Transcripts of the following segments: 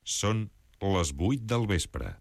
Són les 8 del vespre.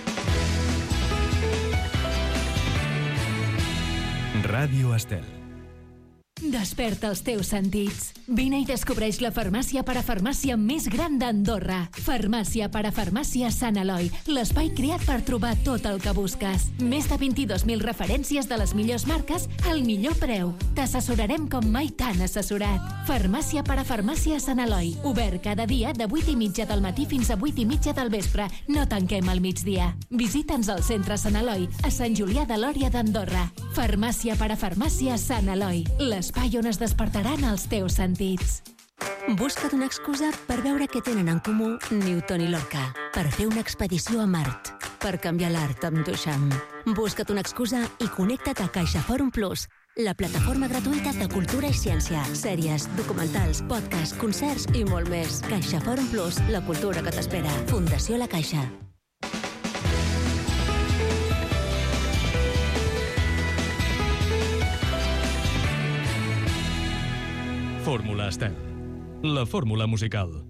Ràdio Estel. Desperta els teus sentits. Vine i descobreix la farmàcia parafarmàcia més gran d'Andorra. Farmàcia parafarmàcia Sant Eloi, l'espai creat per trobar tot el que busques. Més de 22.000 referències de les millors marques al millor preu. T'assessorarem com mai t'han assessorat. Farmàcia parafarmàcia Sant Eloi, obert cada dia de 8:30 del matí fins a 8:30 del vespre. No tanquem al migdia. Visita'ns al centre Sant Eloi, a Sant Julià de Lòria d'Andorra. Farmàcia parafarmàcia Sant Eloi, l'espai on es despertaran els teus sentits. Busca't una excusa per veure què tenen en comú Newton i Lorca, per fer una expedició a Mart, per canviar l'art amb Duchamp. Busca't una excusa i connecta't a CaixaForum Plus, la plataforma gratuïta de cultura i ciència, sèries, documentals, podcasts, concerts i molt més. CaixaForum Plus, la cultura que t'espera. Fundació La Caixa. Fórmula Estel. La fórmula musical.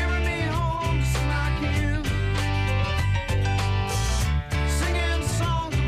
Singing songs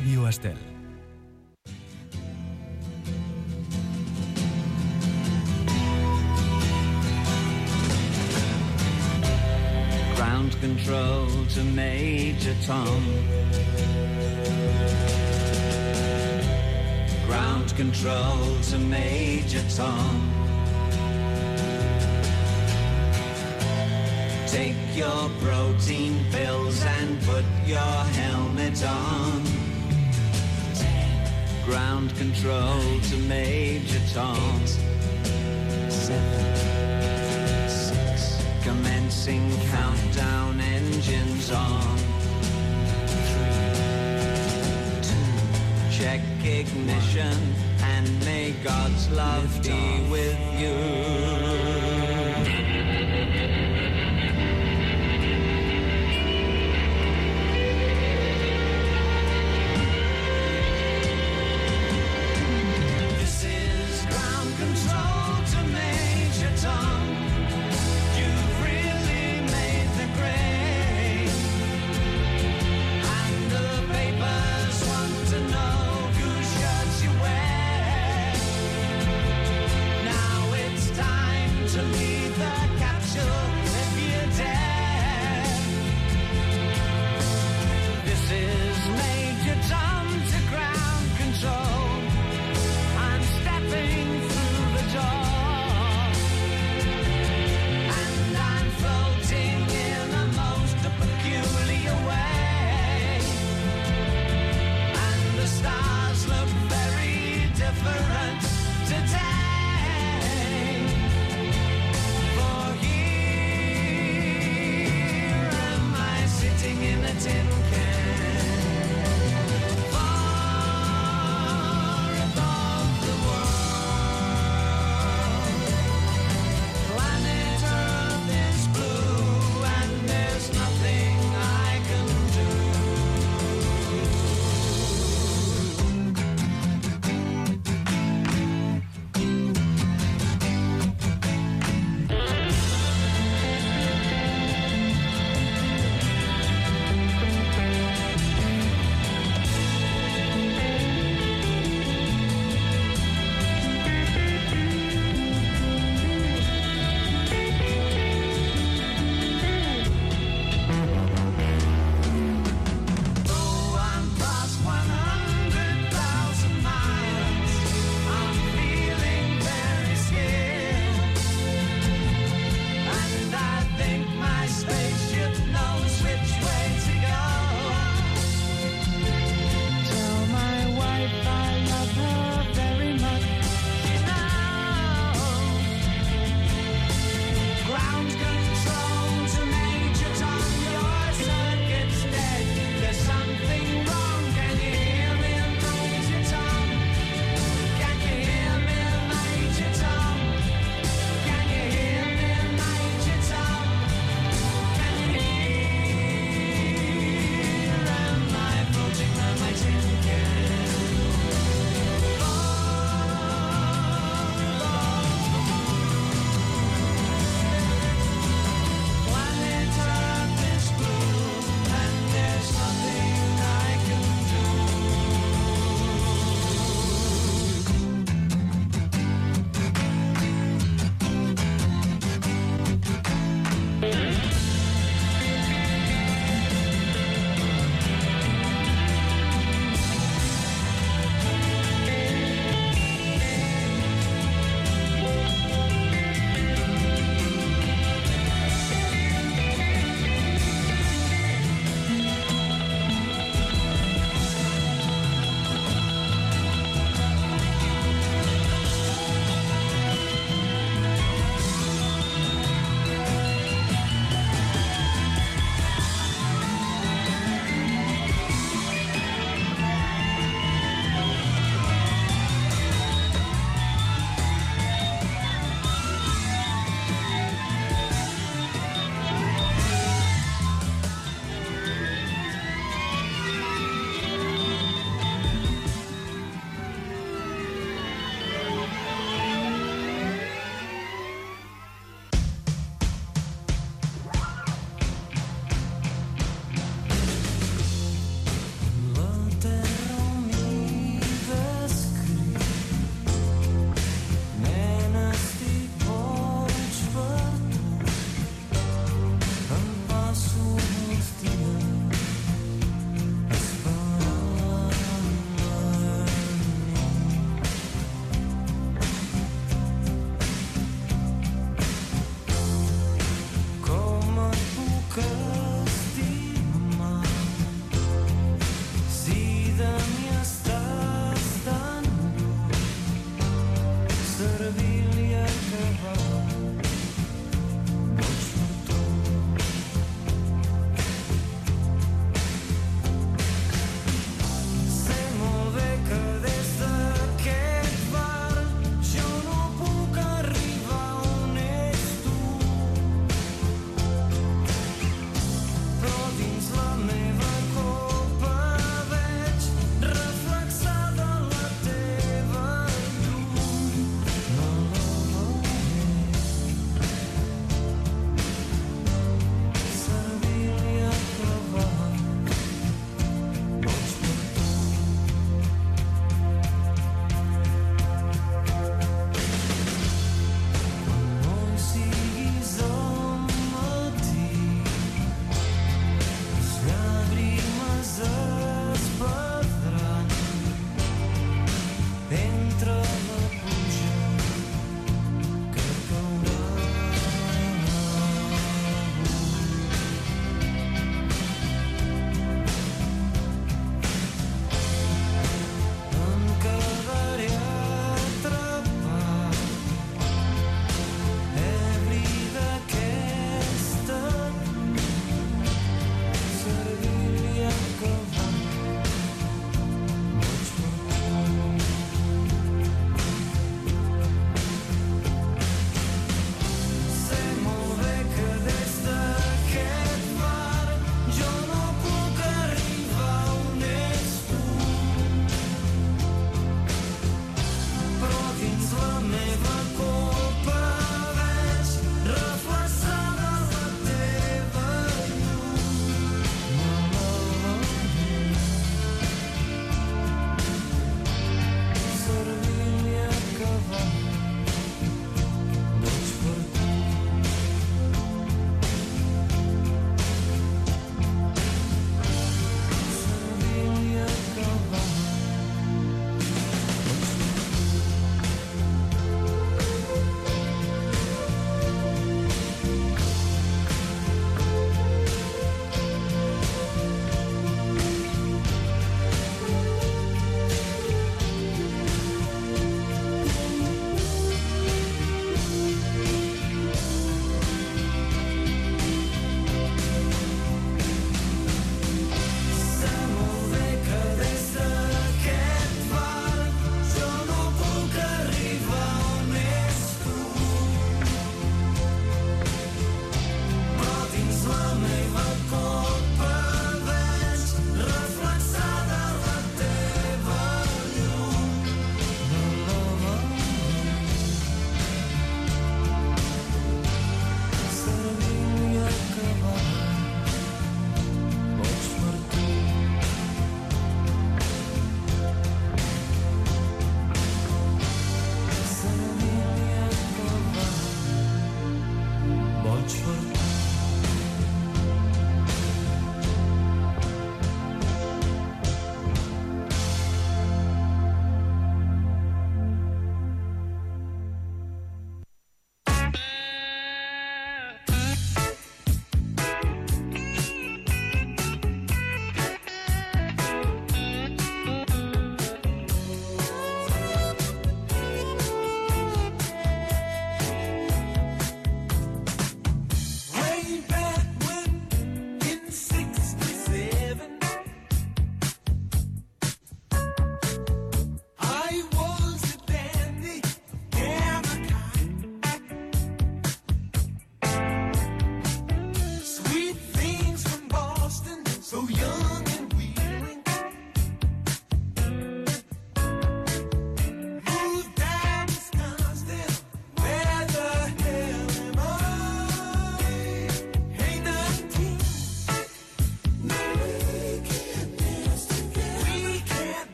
Ràdio Estel. Ground control to Major Tom. Ground control to Major Tom. Take your protein pills and put your helmet on. Ground control to Major Tom. 7, 6. Commencing countdown, engines on. 3, 2. Check ignition and may God's love be with you. Time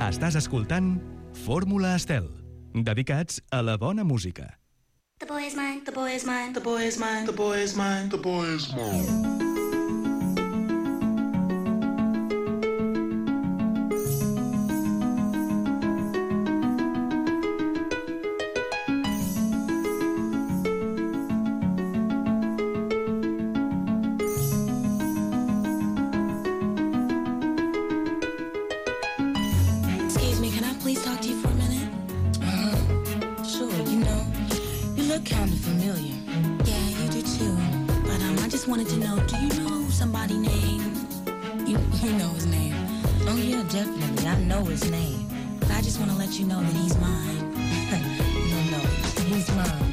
Estàs escoltant Fórmula Estel, dedicats a la bona música. The boy is mine, the boy is mine, The boy is mine, the boy is mine, the boy is mine. Excuse me, can I please talk to you for a minute? Sure, you look kind of familiar. Yeah, you do too. But I just wanted to know, do you know somebody named... You know his name. Oh yeah, definitely. I know his name. But I just want to let you know that he's mine. No, he's mine.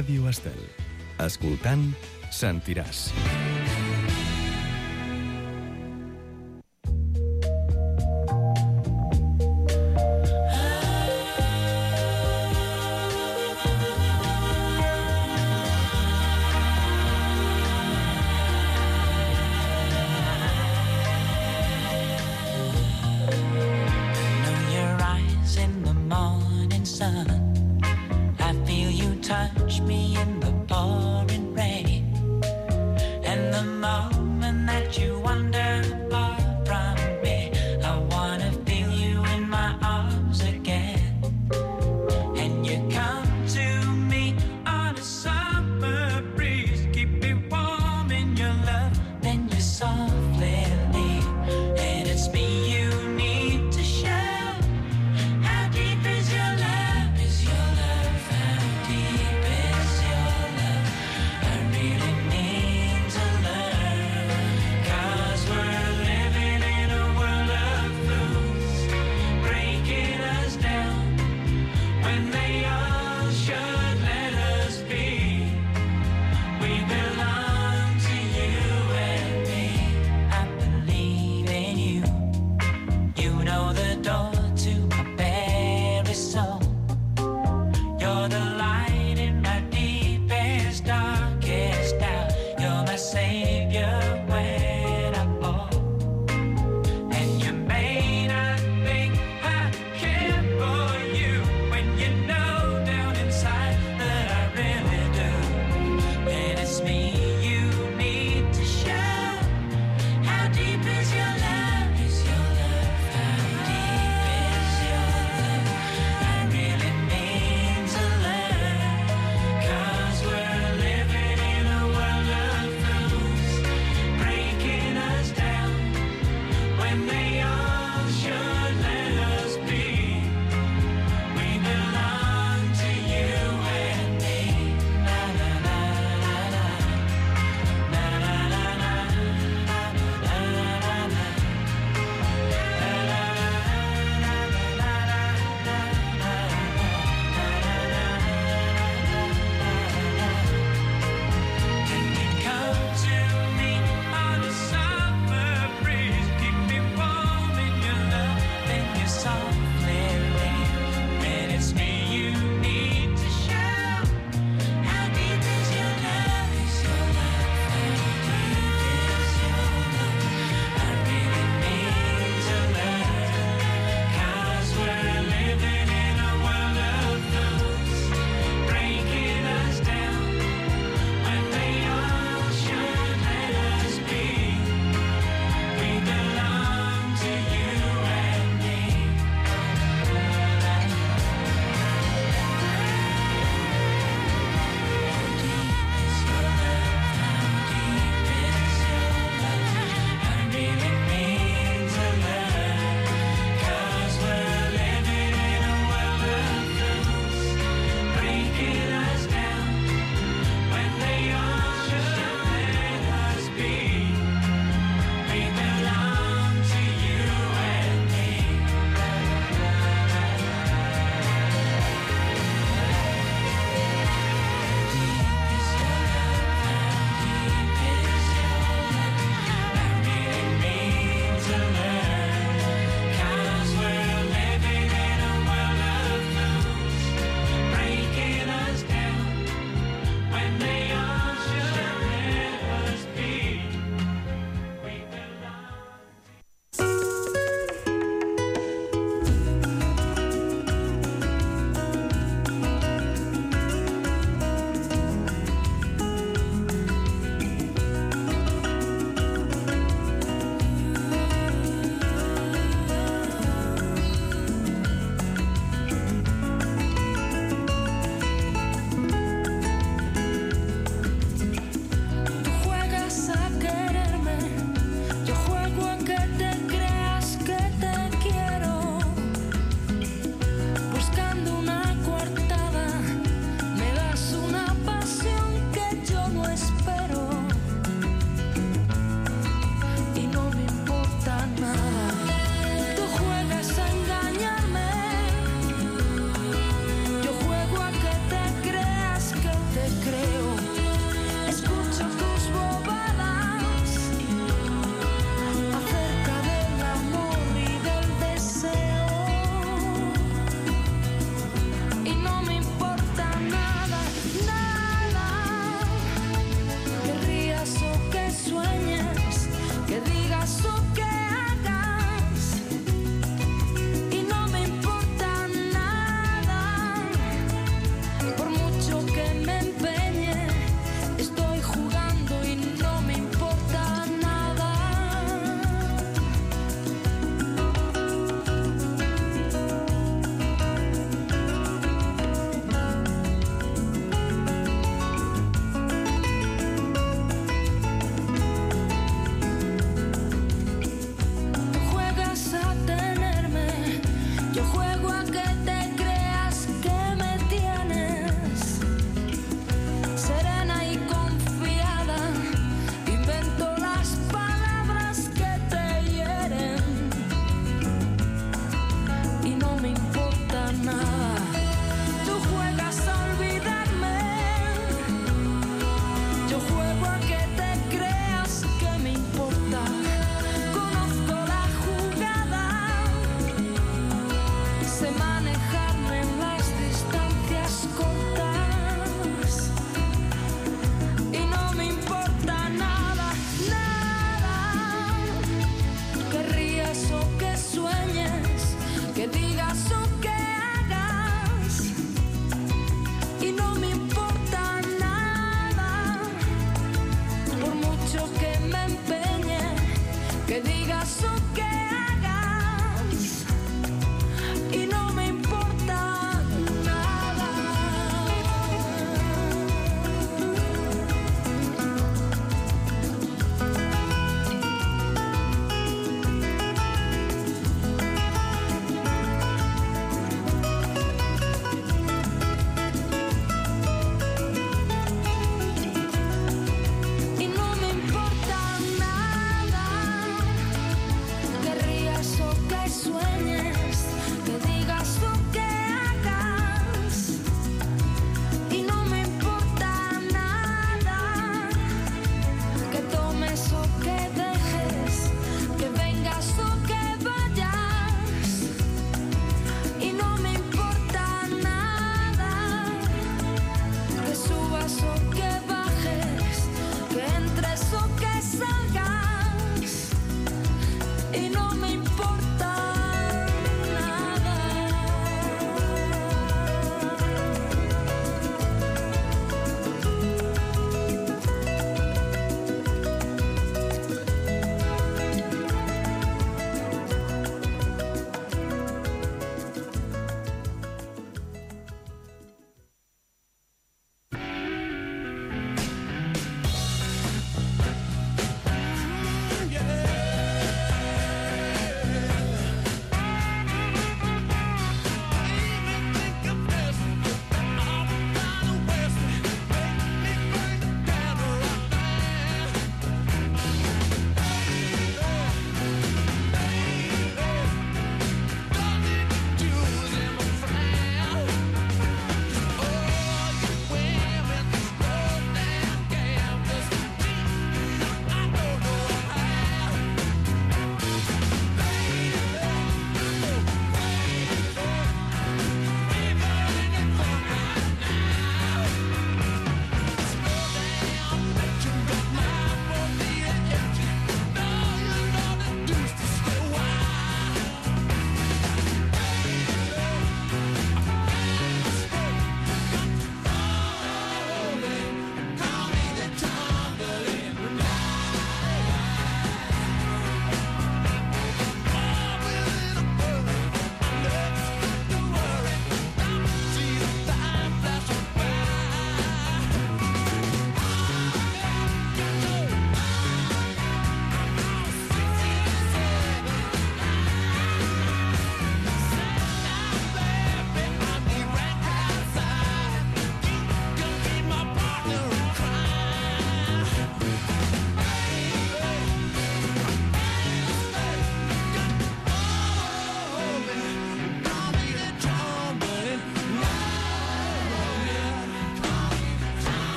Ràdio Estel. Escoltant, sentiràs. Touch me in the pouring rain, and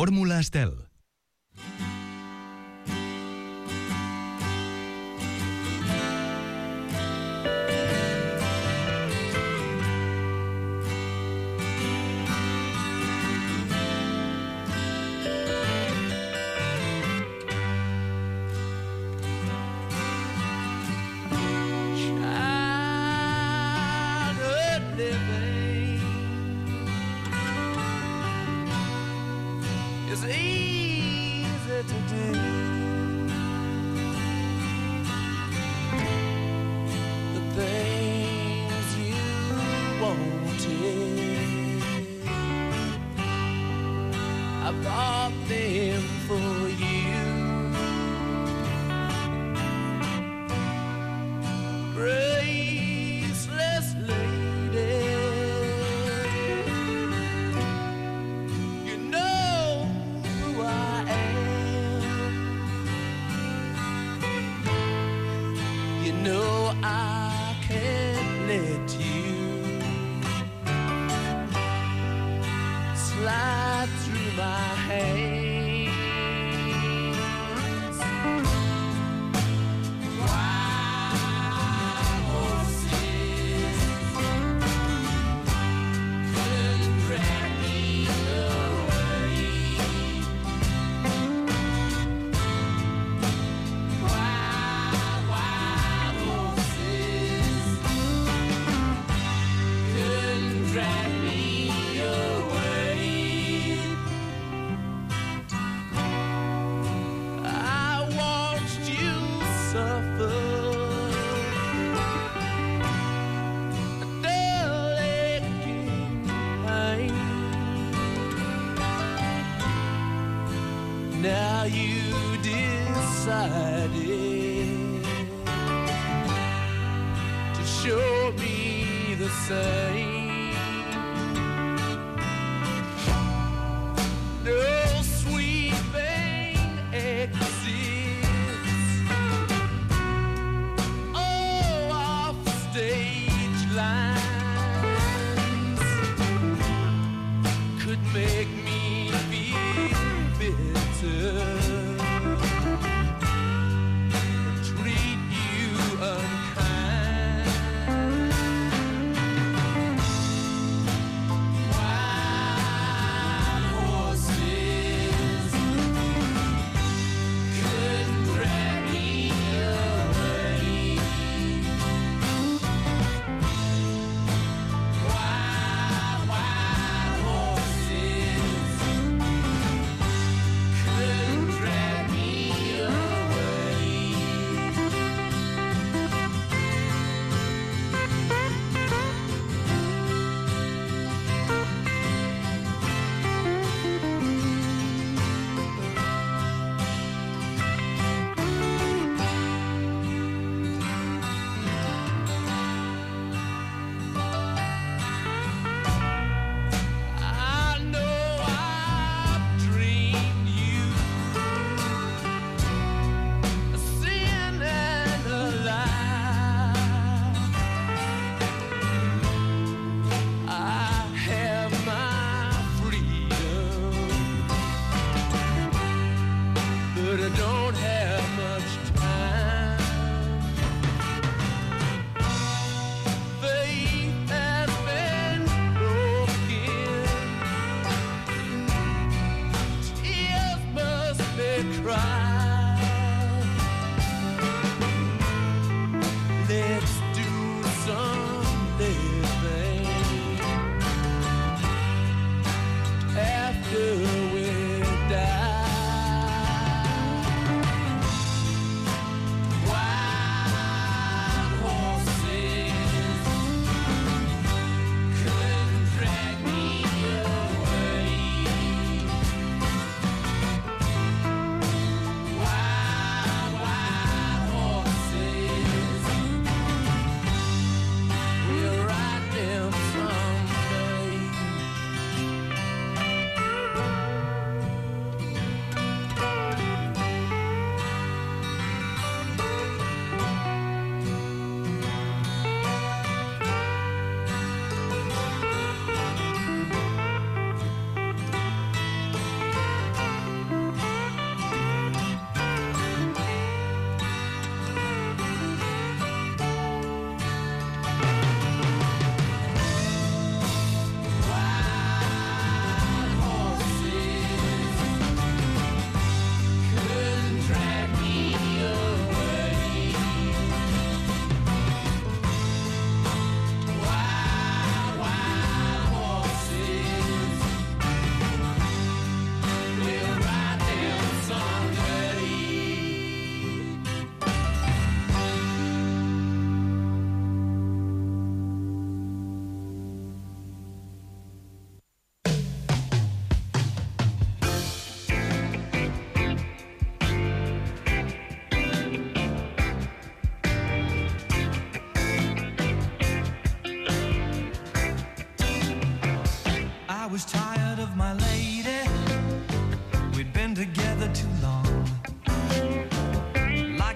Fórmula Estel. It's easy to do. The things you wanted, I bought them for you. Graceless lady, you know who I am. You know I can't let you slide through my hands. Wild horses couldn't drag me away. Wild horses couldn't drag me away. I watched you suffer a dull aching pain. Now you decided to show me the same. No sweet thing exists. Oh, off stage lines could make me feel bitter, treat you unkind. Wild horses couldn't drag me away. Wild horses couldn't drag me away. I know I've dreamed you a sin and a lie. I have my freedom, but I don't have much time. Faith has been broken, tears must be cried. Let's do some living after we die.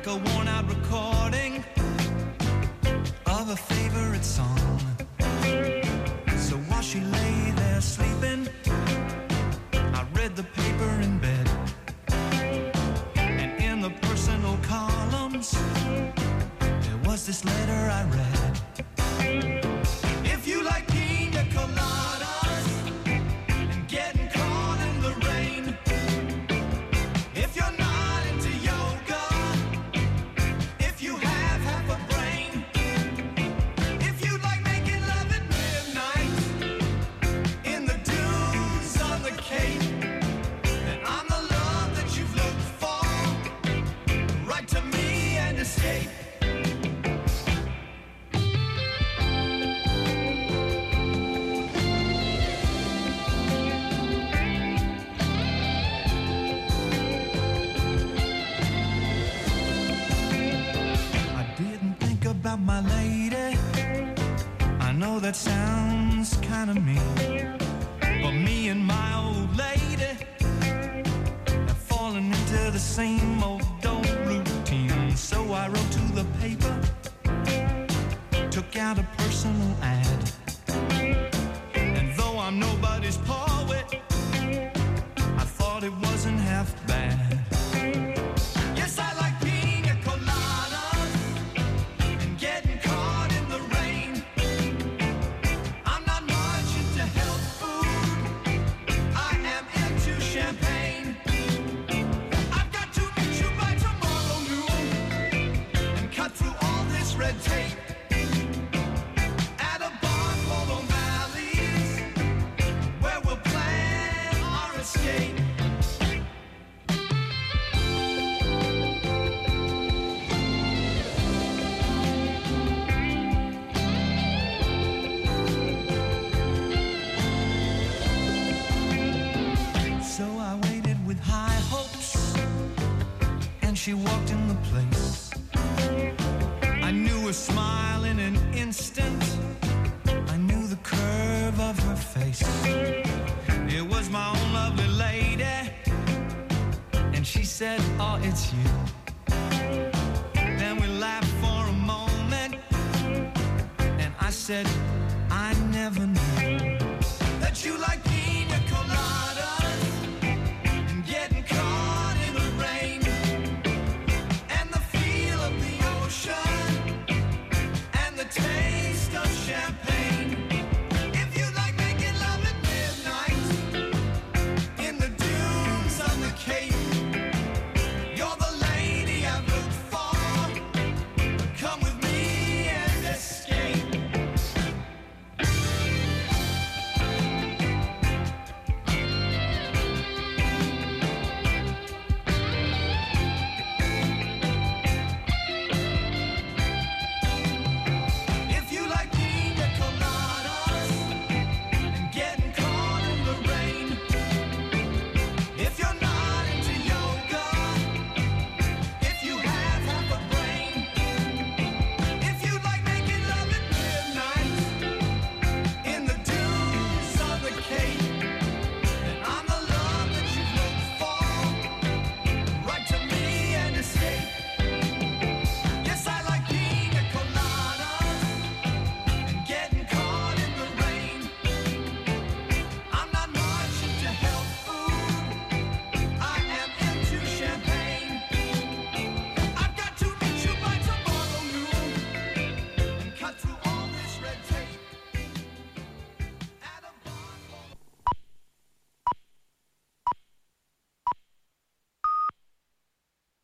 like a worn-out recording of a favorite song. So while she lay there sleeping, I read the paper in bed. And in the personal columns, there was this letter I read. If you like pina coladas and getting caught in the rain, if you're not into yoga, if you have half a brain, if you like making love at midnight in the dunes on the Cape, then I'm the love that you've looked for. Write to me and escape. About my lady, I know that sounds kind of mean, but me and my old lady have fallen into the same old routine. So I wrote to the paper, took out a personal ad, and though I'm nobody's poet, I thought it wasn't half bad. Yes, I like pina coladas and getting caught in the rain. I'm not much into health food, I am into champagne. I've got to meet you by tomorrow noon and cut through all this red tape at a bar called O'Malley's, where we'll plan our escape. So I waited with high hopes, and she walked in the place. I knew her smile in an instant, I knew the curve of her face. It was my own lovely lady, and she said, oh, it's you. Then we laughed for a moment, and I said, I never knew that you like